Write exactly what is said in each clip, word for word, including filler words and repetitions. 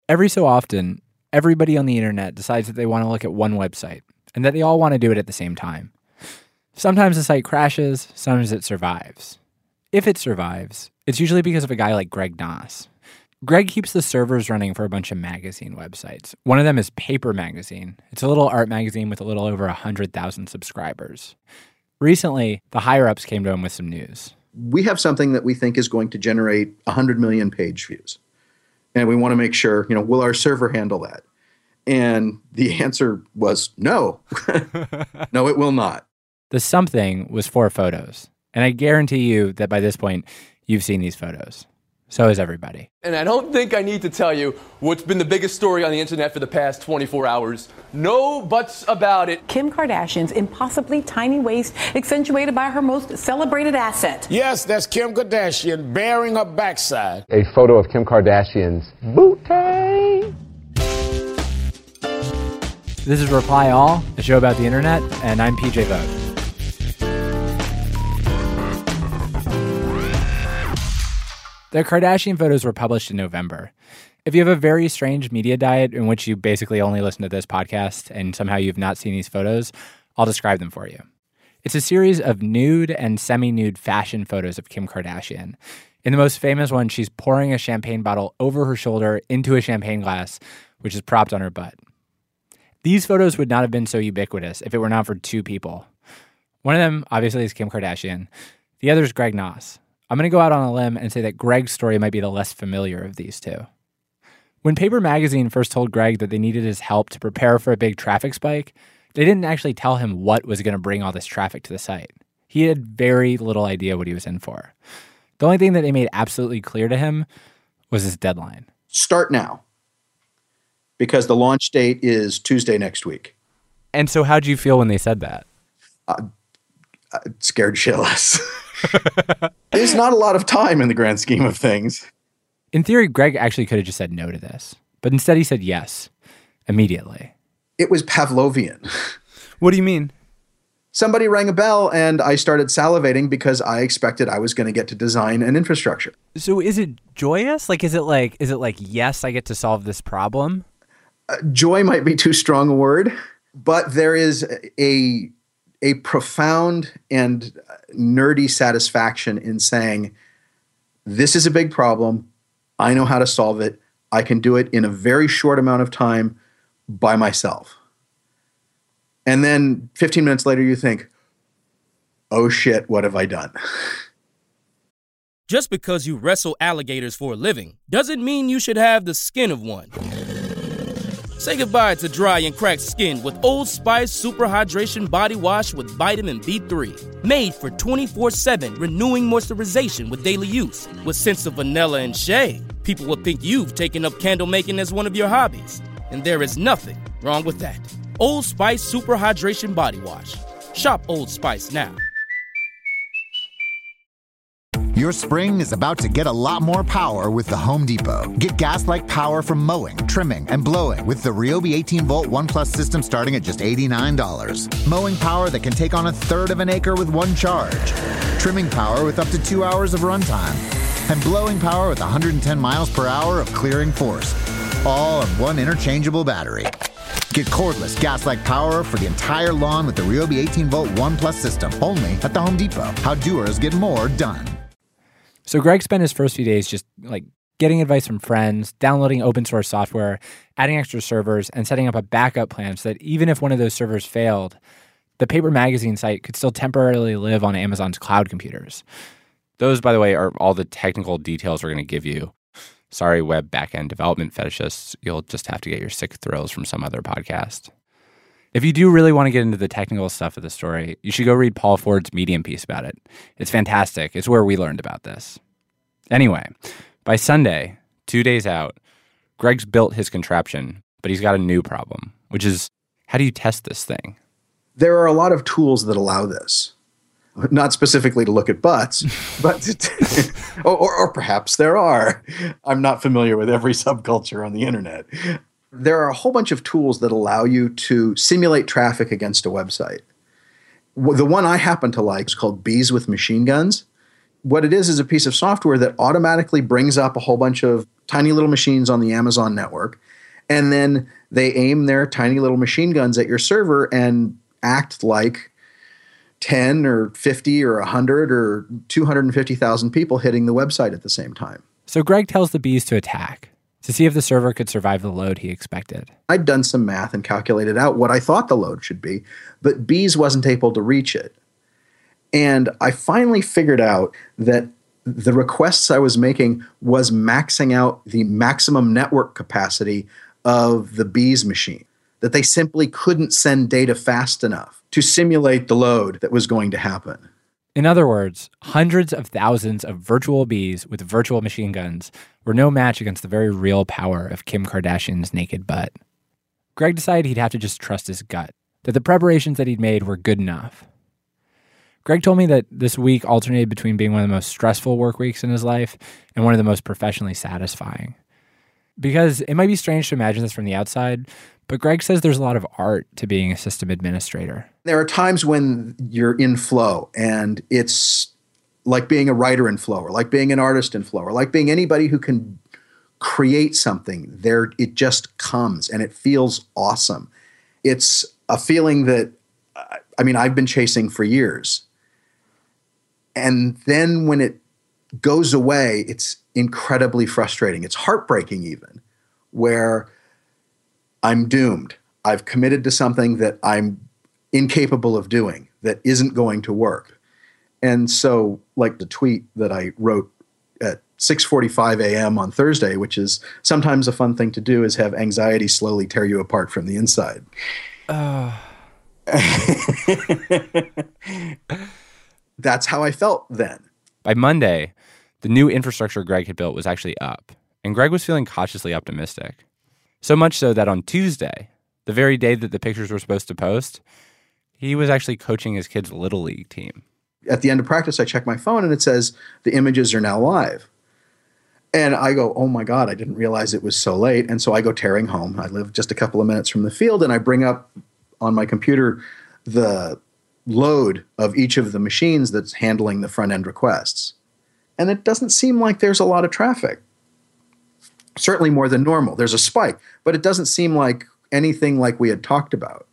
Every so often, everybody on the internet decides that they want to look at one website and that they all want to do it at the same time. Sometimes the site crashes, sometimes it survives. If it survives, it's usually because of a guy like Greg Noss. Greg keeps the servers running for a bunch of magazine websites. One of them is Paper Magazine. It's a little art magazine with a little over one hundred thousand subscribers. Recently, the higher-ups came to him with some news. We have something that we think is going to generate one hundred million page views. And we want to make sure, you know, will our server handle that? And the answer was no. No, it will not. The something was four photos. And I guarantee you that by this point, you've seen these photos. So has everybody. And I don't think I need to tell you what's been the biggest story on the internet for the past twenty-four hours. No buts about it. Kim Kardashian's impossibly tiny waist accentuated by her most celebrated asset. Yes, that's Kim Kardashian bearing her backside. A photo of Kim Kardashian's booty. This is Reply All, a show about the internet, and I'm P J Vogt. The Kardashian photos were published in November. If you have a very strange media diet in which you basically only listen to this podcast and somehow you've not seen these photos, I'll describe them for you. It's a series of nude and semi-nude fashion photos of Kim Kardashian. In the most famous one, she's pouring a champagne bottle over her shoulder into a champagne glass, which is propped on her butt. These photos would not have been so ubiquitous if it were not for two people. One of them, obviously, is Kim Kardashian. The other is Greg Noss. I'm going to go out on a limb and say that Greg's story might be the less familiar of these two. When Paper Magazine first told Greg that they needed his help to prepare for a big traffic spike, they didn't actually tell him what was going to bring all this traffic to the site. He had very little idea what he was in for. The only thing that they made absolutely clear to him was his deadline. Start now, because the launch date is Tuesday next week. And so how'd you feel when they said that? Uh, uh, scared shitless. There's not a lot of time in the grand scheme of things. In theory, Greg actually could have just said no to this, but instead he said yes, immediately. It was Pavlovian. What do you mean? Somebody rang a bell and I started salivating because I expected I was going to get to design an infrastructure. So is it joyous? Like, is it like, is it like, yes, I get to solve this problem? Uh, joy might be too strong a word, but there is a a profound and nerdy satisfaction in saying, this is a big problem. I know how to solve it. I can do it in a very short amount of time by myself. And then fifteen minutes later, you think, oh shit, what have I done? Just because you wrestle alligators for a living doesn't mean you should have the skin of one. Say goodbye to dry and cracked skin with Old Spice Super Hydration Body Wash with vitamin B three. Made for twenty-four seven renewing moisturization with daily use. With scents of vanilla and shea, people will think you've taken up candle making as one of your hobbies. And there is nothing wrong with that. Old Spice Super Hydration Body Wash. Shop Old Spice now. Your spring is about to get a lot more power with the Home Depot. Get gas-like power from mowing, trimming, and blowing with the Ryobi eighteen volt One Plus system starting at just eighty-nine dollars. Mowing power that can take on a third of an acre with one charge. Trimming power with up to two hours of runtime. And blowing power with one hundred ten miles per hour of clearing force. All on one interchangeable battery. Get cordless gas-like power for the entire lawn with the Ryobi eighteen volt One Plus system. Only at the Home Depot. How doers get more done. So Greg spent his first few days just like getting advice from friends, downloading open source software, adding extra servers, and setting up a backup plan so that even if one of those servers failed, the Paper Magazine site could still temporarily live on Amazon's cloud computers. Those, by the way, are all the technical details we're going to give you. Sorry, web backend development fetishists. You'll just have to get your sick thrills from some other podcast. If you do really want to get into the technical stuff of the story, you should go read Paul Ford's Medium piece about it. It's fantastic. It's where we learned about this. Anyway, by Sunday, two days out, Greg's built his contraption, but he's got a new problem, which is, how do you test this thing? There are a lot of tools that allow this. Not specifically to look at butts, but to, or, or, or perhaps there are. I'm not familiar with every subculture on the internet. There are a whole bunch of tools that allow you to simulate traffic against a website. The one I happen to like is called Bees with Machine Guns. What it is is a piece of software that automatically brings up a whole bunch of tiny little machines on the Amazon network, and then they aim their tiny little machine guns at your server and act like ten or fifty or one hundred or two hundred fifty thousand people hitting the website at the same time. So Greg tells the bees to attack to see if the server could survive the load he expected. I'd done some math and calculated out what I thought the load should be, but Bees wasn't able to reach it. And I finally figured out that the requests I was making was maxing out the maximum network capacity of the Bees machine, that they simply couldn't send data fast enough to simulate the load that was going to happen. In other words, hundreds of thousands of virtual bees with virtual machine guns were no match against the very real power of Kim Kardashian's naked butt. Greg decided he'd have to just trust his gut, that the preparations that he'd made were good enough. Greg told me that this week alternated between being one of the most stressful work weeks in his life and one of the most professionally satisfying. Because it might be strange to imagine this from the outside, but Greg says there's a lot of art to being a system administrator. There are times when you're in flow, and it's like being a writer in flow, or like being an artist in flow, or like being anybody who can create something. There, it just comes, and it feels awesome. It's a feeling that, I mean, I've been chasing for years. And then when it goes away, it's incredibly frustrating. It's heartbreaking even, where I'm doomed. I've committed to something that I'm incapable of doing, that isn't going to work. And so, like the tweet that I wrote at six forty-five a.m. on Thursday, which is sometimes a fun thing to do, is have anxiety slowly tear you apart from the inside. Uh. That's how I felt then. By Monday, the new infrastructure Greg had built was actually up, and Greg was feeling cautiously optimistic. So much so that on Tuesday, the very day that the pictures were supposed to post, he was actually coaching his kids' Little League team. At the end of practice, I check my phone and it says, the images are now live. And I go, oh my God, I didn't realize it was so late. And so I go tearing home. I live just a couple of minutes from the field, and I bring up on my computer the load of each of the machines that's handling the front-end requests. And it doesn't seem like there's a lot of traffic. Certainly more than normal. There's a spike, but it doesn't seem like anything like we had talked about.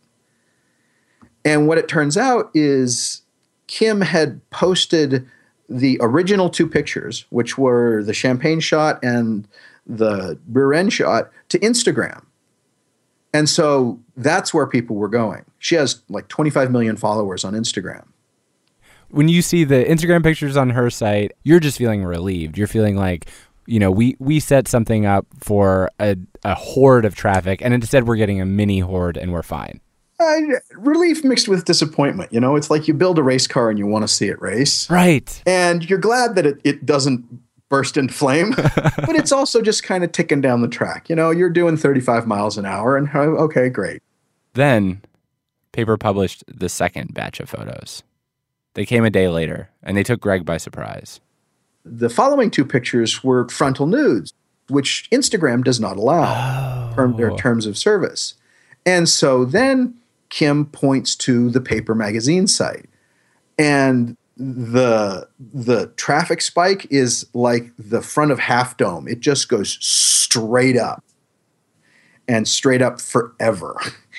And what it turns out is Kim had posted the original two pictures, which were the champagne shot and the rear end shot, to Instagram. And so that's where people were going. She has like twenty-five million followers on Instagram. When you see the Instagram pictures on her site, you're just feeling relieved. You're feeling like, you know, we, we set something up for a, a horde of traffic, and instead we're getting a mini horde and we're fine. Uh, relief mixed with disappointment. You know, it's like you build a race car and you want to see it race. Right. And you're glad that it, it doesn't burst into flame, but it's also just kind of ticking down the track. You know, you're doing thirty-five miles an hour and okay, great. Then Paper published the second batch of photos. They came a day later, and they took Greg by surprise. The following two pictures were frontal nudes, which Instagram does not allow oh. in their terms of service. And so then Kim points to the Paper magazine site, and the the traffic spike is like the front of Half Dome. It just goes straight up and straight up forever.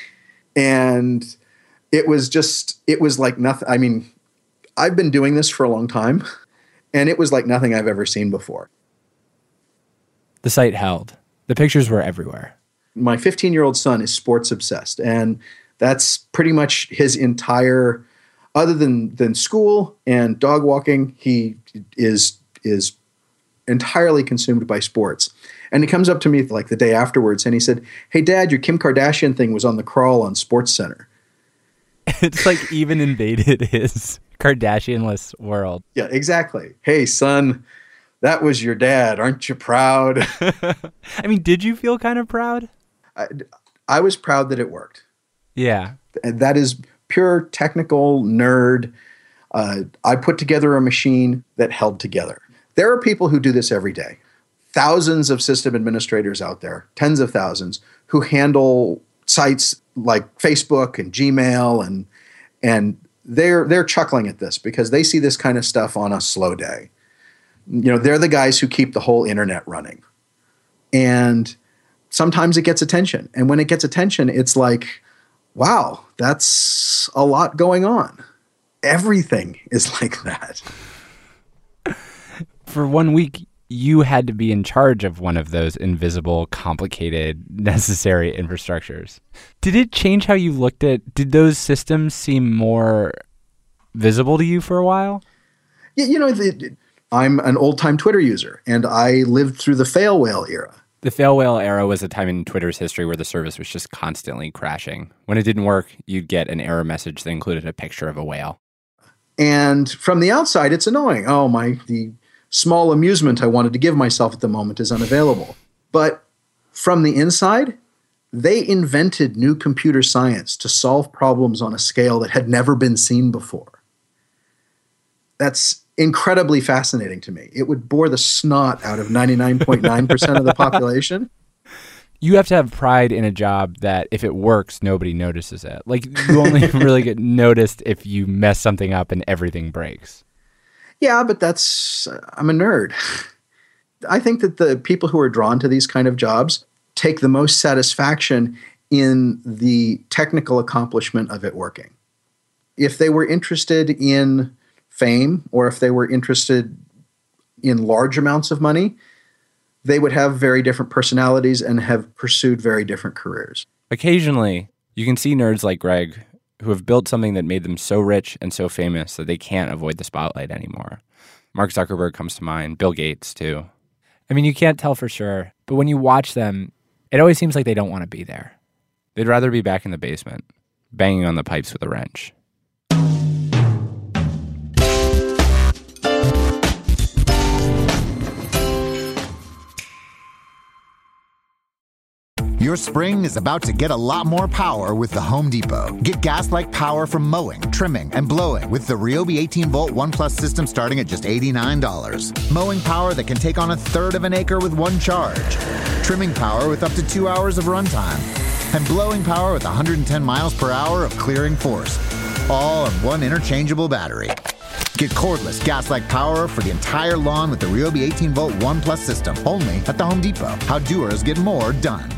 And it was just, it was like nothing. I mean, I've been doing this for a long time, and it was like nothing I've ever seen before. The site held. The pictures were everywhere. My fifteen-year-old son is sports obsessed, and that's pretty much his entire, other than, than school and dog walking, he is is entirely consumed by sports. And he comes up to me like the day afterwards, and he said, "Hey, Dad, your Kim Kardashian thing was on the crawl on SportsCenter." It's like even invaded his Kardashian-less world. Yeah, exactly. "Hey, son, that was your dad. Aren't you proud?" I mean, did you feel kind of proud? I, I was proud that it worked. Yeah. And that is pure technical nerd. Uh, I put together a machine that held together. There are people who do this every day. Thousands of system administrators out there, tens of thousands, who handle sites like Facebook and Gmail, and and they're they're chuckling at this because they see this kind of stuff on a slow day. You know, they're the guys who keep the whole internet running. And sometimes it gets attention. And when it gets attention, it's like, wow, that's a lot going on. Everything is like that. For one week, you had to be in charge of one of those invisible, complicated, necessary infrastructures. Did it change how you looked at, did those systems seem more visible to you for a while? Yeah, you know, the, I'm an old-time Twitter user, and I lived through the fail whale era. The fail whale era was a time in Twitter's history where the service was just constantly crashing. When it didn't work, you'd get an error message that included a picture of a whale. And from the outside, it's annoying. Oh, my, the small amusement I wanted to give myself at the moment is unavailable. But from the inside, they invented new computer science to solve problems on a scale that had never been seen before. That's incredibly fascinating to me. It would bore the snot out of ninety-nine point nine percent of the population. You have to have pride in a job that if it works, nobody notices it. Like, you only really get noticed if you mess something up and everything breaks. Yeah, but that's, uh, I'm a nerd. I think that the people who are drawn to these kind of jobs take the most satisfaction in the technical accomplishment of it working. If they were interested in fame, or if they were interested in large amounts of money, they would have very different personalities and have pursued very different careers. Occasionally, you can see nerds like Greg who have built something that made them so rich and so famous that they can't avoid the spotlight anymore. Mark Zuckerberg comes to mind, Bill Gates too. I mean, you can't tell for sure, but when you watch them, it always seems like they don't want to be there. They'd rather be back in the basement, banging on the pipes with a wrench. Your spring is about to get a lot more power with the Home Depot. Get gas-like power from mowing, trimming, and blowing with the Ryobi eighteen volt One Plus system starting at just eighty-nine dollars. Mowing power that can take on a third of an acre with one charge. Trimming power with up to two hours of runtime. And blowing power with one hundred ten miles per hour of clearing force. All on one interchangeable battery. Get cordless gas-like power for the entire lawn with the Ryobi eighteen volt One Plus system. Only at the Home Depot. How doers get more done.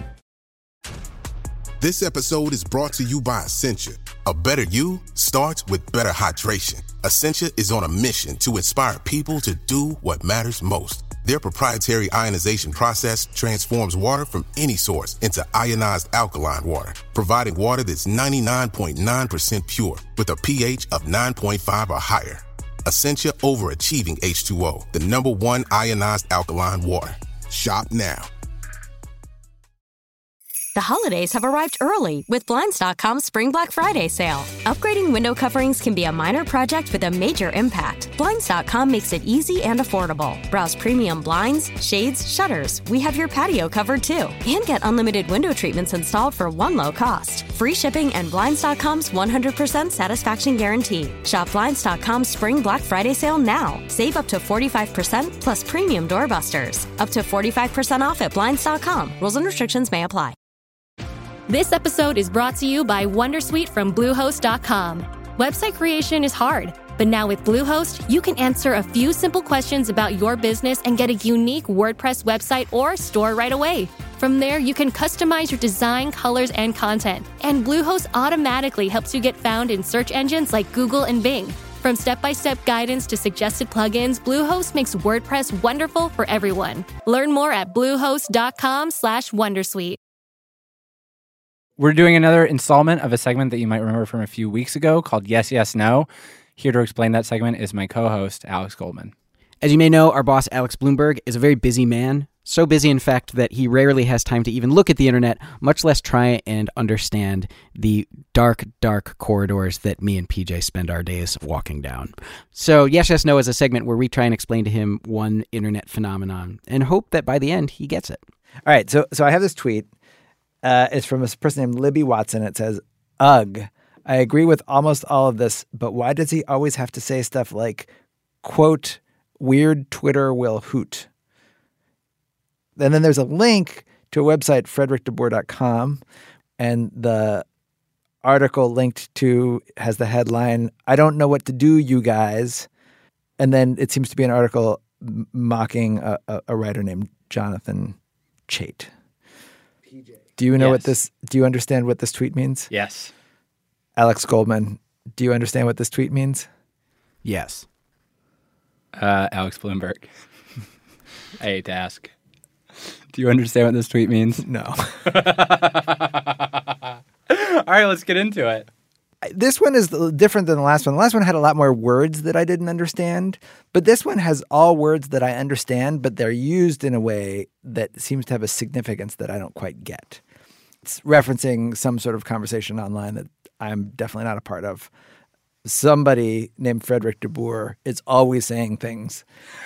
This episode is brought to you by Essentia. A better you starts with better hydration. Essentia is on a mission to inspire people to do what matters most. Their proprietary ionization process transforms water from any source into ionized alkaline water, providing water that's ninety-nine point nine percent pure with a pH of nine point five or higher. Essentia overachieving H two O, the number one ionized alkaline water. Shop now. The holidays have arrived early with Blinds dot com's Spring Black Friday sale. Upgrading window coverings can be a minor project with a major impact. Blinds dot com makes it easy and affordable. Browse premium blinds, shades, shutters. We have your patio covered too. And get unlimited window treatments installed for one low cost. Free shipping and Blinds dot com's one hundred percent satisfaction guarantee. Shop Blinds dot com's Spring Black Friday sale now. Save up to forty-five percent plus premium doorbusters. Up to forty-five percent off at Blinds dot com. Rules and restrictions may apply. This episode is brought to you by Wondersuite from Bluehost dot com. Website creation is hard, but now with Bluehost, you can answer a few simple questions about your business and get a unique WordPress website or store right away. From there, you can customize your design, colors, and content. And Bluehost automatically helps you get found in search engines like Google and Bing. From step-by-step guidance to suggested plugins, Bluehost makes WordPress wonderful for everyone. Learn more at bluehost dot com slash wondersuite. We're doing another installment of a segment that you might remember from a few weeks ago called Yes, Yes, No. Here to explain that segment is my co-host, Alex Goldman. As you may know, our boss, Alex Bloomberg, is a very busy man. So busy, in fact, that he rarely has time to even look at the internet, much less try and understand the dark, dark corridors that me and P J spend our days walking down. So Yes, Yes, No is a segment where we try and explain to him one internet phenomenon and hope that by the end he gets it. All right, so so I have this tweet. Uh, it's from a person named Libby Watson. It says, Ugh, I agree with almost all of this, but why does he always have to say stuff like, quote, weird Twitter will hoot? And then there's a link to a website, frederick deboer dot com, and the article linked to has the headline, I don't know what to do, you guys. And then it seems to be an article mocking a, a, a writer named Jonathan Chait. Do you know Yes. what this, do you understand what this tweet means? Yes. Alex Goldman, do you understand what this tweet means? Yes. Uh, Alex Bloomberg. I hate to ask. Do you understand what this tweet means? No. All right, let's get into it. This one is different than the last one. The last one had a lot more words that I didn't understand, but this one has all words that I understand, but they're used in a way that seems to have a significance that I don't quite get. It's referencing some sort of conversation online that I'm definitely not a part of. Somebody named Frederick de Boer is always saying things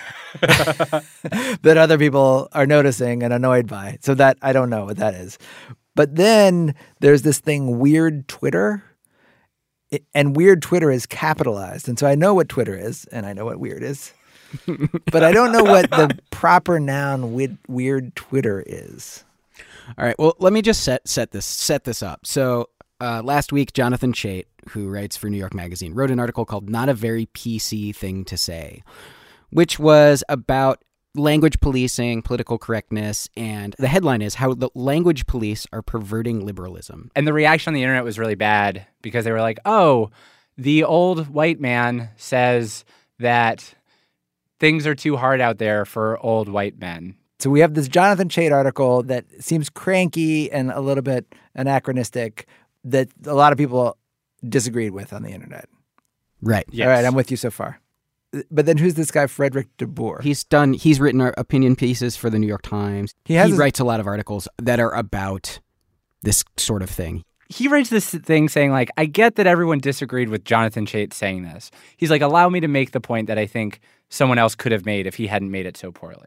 that other people are noticing and annoyed by. So that I don't know what that is. But then there's this thing, Weird Twitter. It, and Weird Twitter is capitalized. And so I know what Twitter is, and I know what weird is. But I don't know what the proper noun with Weird Twitter is. All right. Well, let me just set set this set this up. So uh, last week, Jonathan Chait, who writes for New York Magazine, wrote an article called "Not a Very P C Thing to Say," which was about language policing, political correctness, and the headline is how the language police are perverting liberalism. And the reaction on the internet was really bad because they were like, oh, the old white man says that things are too hard out there for old white men. So we have this Jonathan Chait article that seems cranky and a little bit anachronistic that a lot of people disagreed with on the internet. Right. Yes. All right, I'm with you so far. But then who's this guy, Frederick de Boer? He's done. He's written opinion pieces for the New York Times. He, has he his, writes a lot of articles that are about this sort of thing. He writes this thing saying, like, I get that everyone disagreed with Jonathan Chait saying this. He's like, allow me to make the point that I think someone else could have made if he hadn't made it so poorly.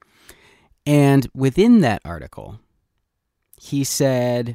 And within that article, he said,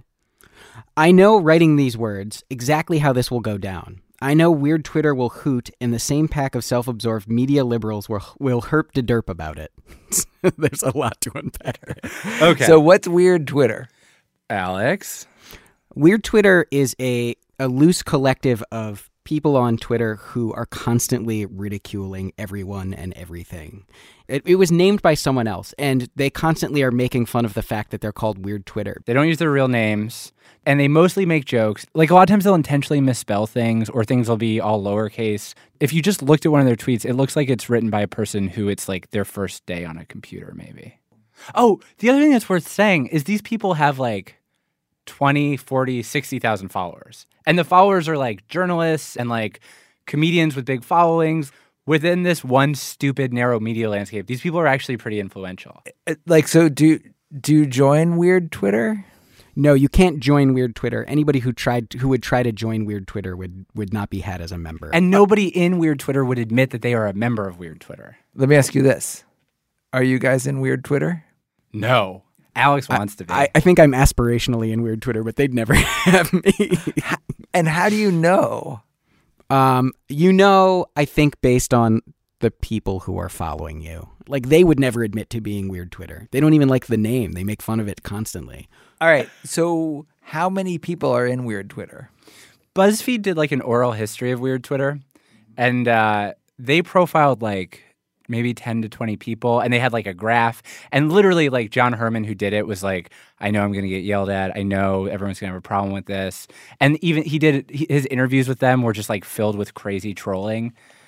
I know writing these words exactly how this will go down. I know Weird Twitter will hoot, and the same pack of self-absorbed media liberals will, will herp de derp about it. There's a lot to unpack. Okay. So what's Weird Twitter? Alex? Weird Twitter is a, a loose collective of people on Twitter who are constantly ridiculing everyone and everything. It, it was named by someone else, and they constantly are making fun of the fact that they're called Weird Twitter. They don't use their real names, and they mostly make jokes. Like, a lot of times they'll intentionally misspell things, or things will be all lowercase. If you just looked at one of their tweets, it looks like it's written by a person who it's like their first day on a computer, maybe. Oh, the other thing that's worth saying is these people have like twenty, forty, sixty thousand followers. And the followers are like journalists and like comedians with big followings. Within this one stupid, narrow media landscape, these people are actually pretty influential. Like, so do do you join Weird Twitter? No, you can't join Weird Twitter. Anybody who tried who would try to join Weird Twitter would, would not be had as a member. And nobody in Weird Twitter would admit that they are a member of Weird Twitter. Let me ask you this. Are you guys in Weird Twitter? No. Alex wants I, to be. I, I think I'm aspirationally in Weird Twitter, but they'd never have me. And how do you know? Um, you know, I think based on the people who are following you. Like, they would never admit to being Weird Twitter. They don't even like the name. They make fun of it constantly. All right. So how many people are in Weird Twitter? BuzzFeed did like an oral history of Weird Twitter, and uh, they profiled like maybe ten to twenty people, and they had like a graph. And literally, like, John Herman, who did it, was like, I know I'm going to get yelled at. I know everyone's going to have a problem with this. And even he did he, his interviews with them were just like filled with crazy trolling.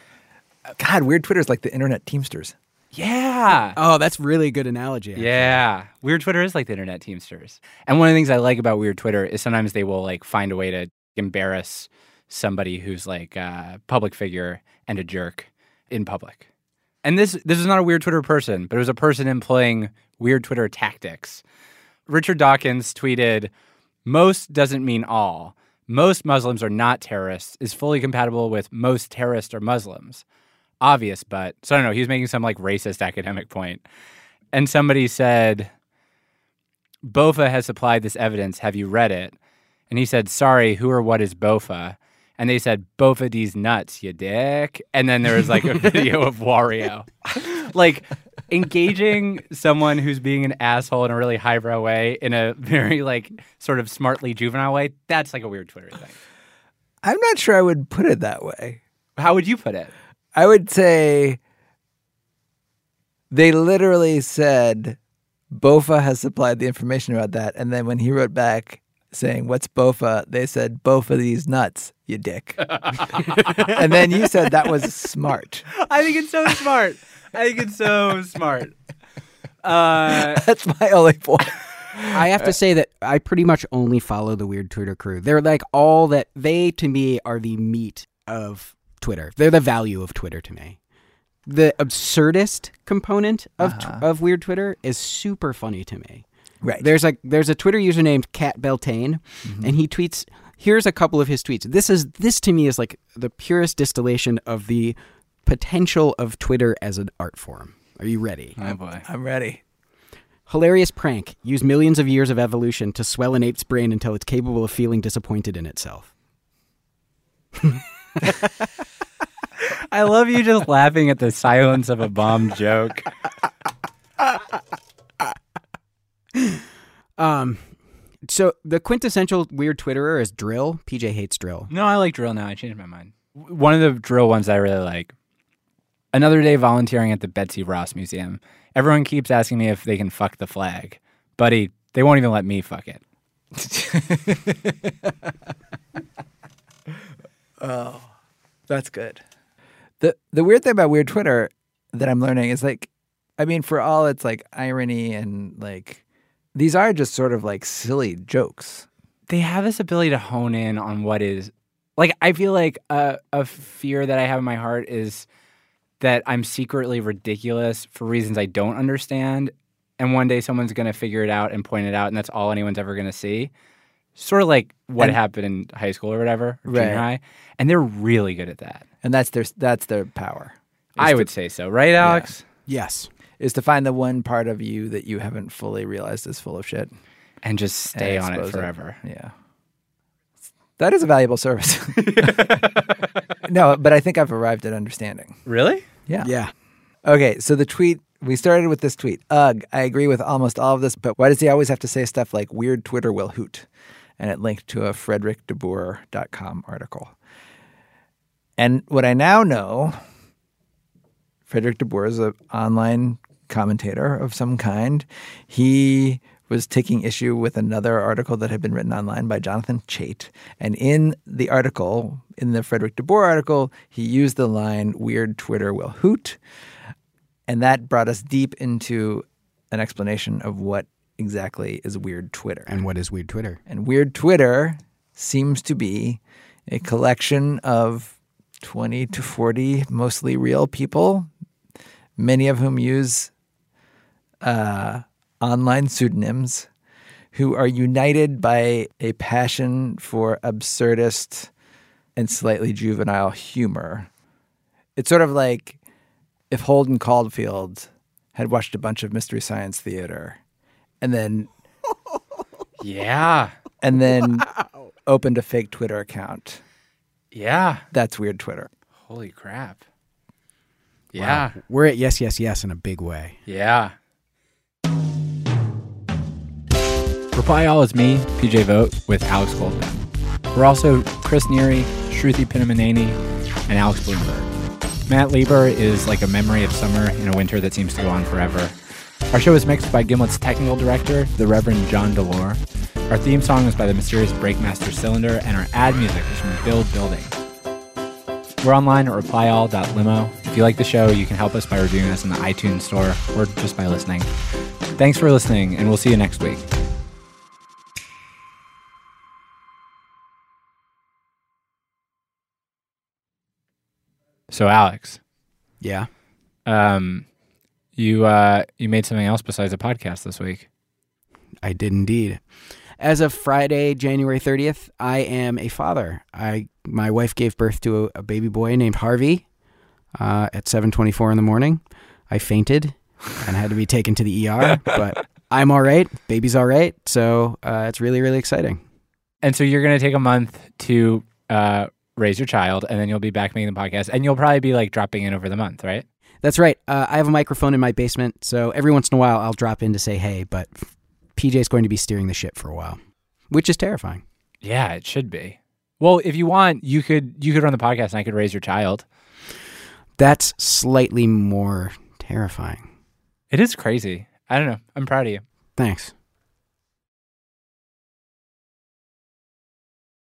God, Weird Twitter is like the internet Teamsters. Yeah. Oh, that's really a good analogy. Actually. Yeah. Weird Twitter is like the internet Teamsters. And one of the things I like about Weird Twitter is sometimes they will like find a way to embarrass somebody who's like a public figure and a jerk in public. And this this is not a Weird Twitter person, but it was a person employing Weird Twitter tactics. Richard Dawkins tweeted, "Most doesn't mean all. Most Muslims are not terrorists is fully compatible with most terrorists are Muslims. Obvious, but..." So I don't know, he was making some like racist academic point. And somebody said, "Bofa has supplied this evidence. Have you read it?" And he said, "Sorry, who or what is Bofa?" And they said, "Bofa D's nuts, you dick." And then there was like a video of Wario. Like, engaging someone who's being an asshole in a really highbrow way in a very like sort of smartly juvenile way, that's like a weird Twitter thing. I'm not sure I would put it that way. How would you put it? I would say they literally said Bofa has supplied the information about that. And then when he wrote back saying, what's Bofa? They said, Bofa these nuts, you dick. And then you said that was smart. I think it's so smart. I think it's so smart. Uh, That's my only point. I have to say that I pretty much only follow the Weird Twitter crew. They're like all that, they to me are the meat of Twitter. They're the value of Twitter to me. The absurdist component of uh-huh. of Weird Twitter is super funny to me. Right. There's like there's a Twitter user named Cat Beltane, mm-hmm. and he tweets. Here's a couple of his tweets. This is this to me is like the purest distillation of the potential of Twitter as an art form. Are you ready? Oh boy, I'm ready. Hilarious prank. Use millions of years of evolution to swell an ape's brain until it's capable of feeling disappointed in itself. I love you just laughing at the silence of a bomb joke. um, so the quintessential weird Twitterer is Drill. P J hates Drill. No, I like Drill now. I changed my mind. One of the Drill ones I really like. Another day volunteering at the Betsy Ross Museum. Everyone keeps asking me if they can fuck the flag. Buddy, they won't even let me fuck it. Oh, that's good. The the weird thing about Weird Twitter that I'm learning is like, I mean, for all its like irony and like, these are just sort of like silly jokes. They have this ability to hone in on what is, like, I feel like a, a fear that I have in my heart is that I'm secretly ridiculous for reasons I don't understand. And one day someone's going to figure it out and point it out, and that's all anyone's ever going to see. Sort of like what and, happened in high school or whatever, or right. junior high. And they're really good at that. And that's their that's their power. I would to, say so. Right, Alex? Yeah. Yes. Is to find the one part of you that you haven't fully realized is full of shit. And just stay and on it forever. It. Yeah. That is a valuable service. No, but I think I've arrived at understanding. Really? Yeah. Yeah. Okay, so the tweet, we started with this tweet. Ugh, I agree with almost all of this, but why does he always have to say stuff like weird Twitter will hoot? And it linked to a Frederick DeBoer dot com article. And what I now know, Frederick DeBoer is an online commentator of some kind. He was taking issue with another article that had been written online by Jonathan Chait. And in the article, in the Frederick DeBoer article, he used the line, weird Twitter will hoot. And that brought us deep into an explanation of what exactly is weird Twitter. And what is weird Twitter? And weird Twitter seems to be a collection of twenty to forty mostly real people, many of whom use uh, online pseudonyms, who are united by a passion for absurdist and slightly juvenile humor. It's sort of like if Holden Caulfield had watched a bunch of Mystery Science Theater and then yeah, and then wow. opened a fake Twitter account. Yeah. That's weird Twitter. Holy crap. Yeah. Wow. We're at yes, yes, yes in a big way. Yeah. Reply All is me, P J Vogt, with Alex Goldman. We're also Chris Neary, Shruti Pinamaneni, and Alex Bloomberg. Matt Lieber is like a memory of summer in a winter that seems to go on forever. Our show is mixed by Gimlet's technical director, the Reverend John Delore. Our theme song is by the mysterious Breakmaster Cylinder, and our ad music is from Build Building. We're online at reply all dot limo. If you like the show, you can help us by reviewing us in the iTunes store or just by listening. Thanks for listening, and we'll see you next week. So, Alex. Yeah? Um, you uh, you made something else besides a podcast this week. I did indeed. As of Friday, January thirtieth, I am a father. I my wife gave birth to a, a baby boy named Harvey uh, at seven twenty-four in the morning. I fainted and had to be taken to the E R, but I'm all right. Baby's all right. So uh, it's really, really exciting. And so you're going to take a month to uh, raise your child, and then you'll be back making the podcast, and you'll probably be like dropping in over the month, right? That's right. Uh, I have a microphone in my basement, so every once in a while I'll drop in to say hey, but P J's going to be steering the ship for a while, which is terrifying. Yeah, it should be. Well, if you want, you could you could run the podcast and I could raise your child. That's slightly more terrifying. It is crazy. I don't know. I'm proud of you. Thanks.